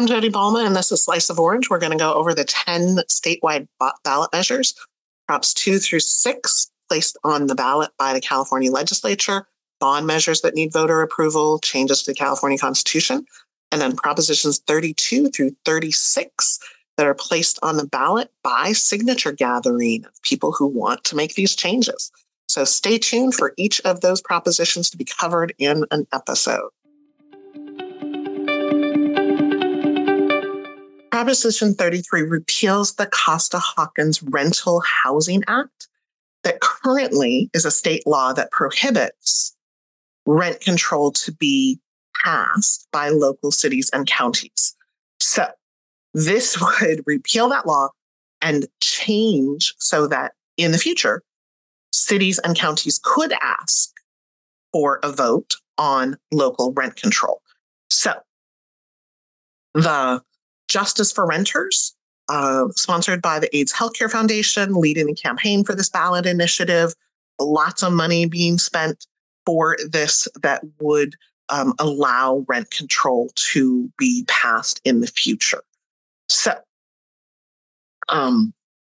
I'm Jody Balma, and this is Slice of Orange. We're going to go over the 10 statewide ballot measures, Props 2 through 6, placed on the ballot by the California legislature, bond measures that need voter approval, changes to the California Constitution, and then Propositions 32 through 36 that are placed on the ballot by signature gathering of people who want to make these changes. So stay tuned for each of those propositions to be covered in an episode. Proposition 33 repeals the Costa-Hawkins Rental Housing Act that currently is a state law that prohibits rent control to be passed by local cities and counties. So this would repeal that law and change so that in the future, cities and counties could ask for a vote on local rent control. So the Justice for Renters, sponsored by the AIDS Healthcare Foundation, leading the campaign for this ballot initiative, lots of money being spent for this that would allow rent control to be passed in the future. So a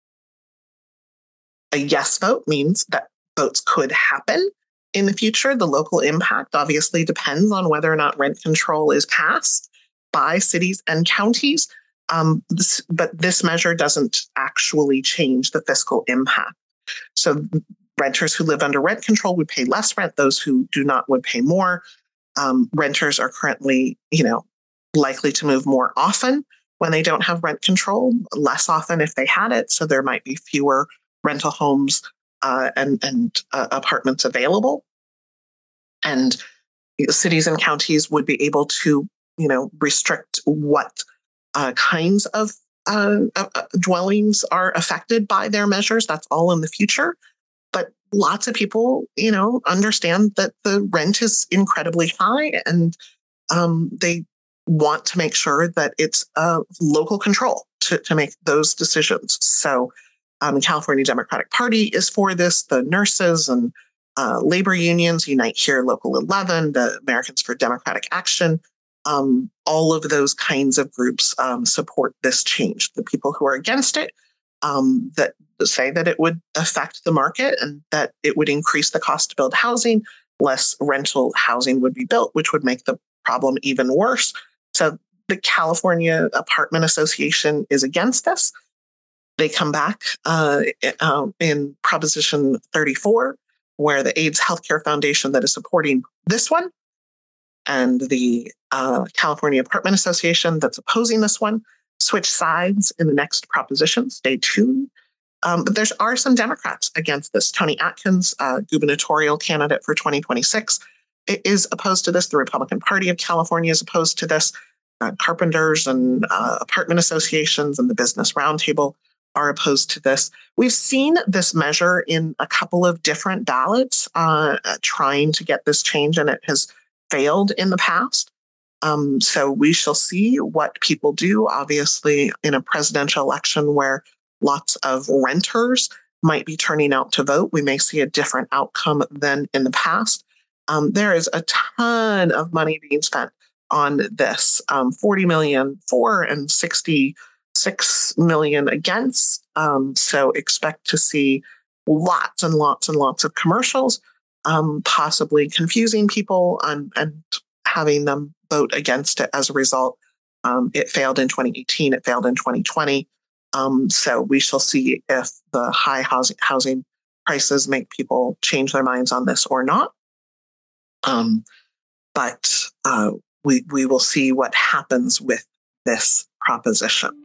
yes vote means that votes could happen in the future. The local impact obviously depends on whether or not rent control is passed by cities and counties. But this measure doesn't actually change the fiscal impact. So renters who live under rent control would pay less rent. Those who do not would pay more. Renters are currently, likely to move more often when they don't have rent control, less often if they had it. So there might be fewer rental homes and apartments available. And cities and counties would be able to, restrict what kinds of dwellings are affected by their measures. That's all in the future. But lots of people, understand that the rent is incredibly high and they want to make sure that it's local control to make those decisions. So the California Democratic Party is for this. The nurses and labor unions, Unite Here, Local 11, the Americans for Democratic Action, all of those kinds of groups support this change. The people who are against it that say that it would affect the market and that it would increase the cost to build housing, less rental housing would be built, which would make the problem even worse. So the California Apartment Association is against this. They come back in Proposition 34, where the AIDS Healthcare Foundation that is supporting this one and the California Apartment Association that's opposing this one switch sides in the next proposition. Stay tuned. But there are some Democrats against this. Tony Atkins, gubernatorial candidate for 2026, is opposed to this. The Republican Party of California is opposed to this. Carpenters and apartment associations and the Business Roundtable are opposed to this. We've seen this measure in a couple of different ballots trying to get this change, and it has failed in the past. So we shall see what people do. Obviously, in a presidential election where lots of renters might be turning out to vote, we may see a different outcome than in the past. There is a ton of money being spent on this, $40 million for and $66 million against. So expect to see lots and lots and lots of commercials, possibly confusing people and having them vote against it as a result. It failed in 2018. It failed in 2020. So we shall see if the high housing prices make people change their minds on this or not. But we will see what happens with this proposition.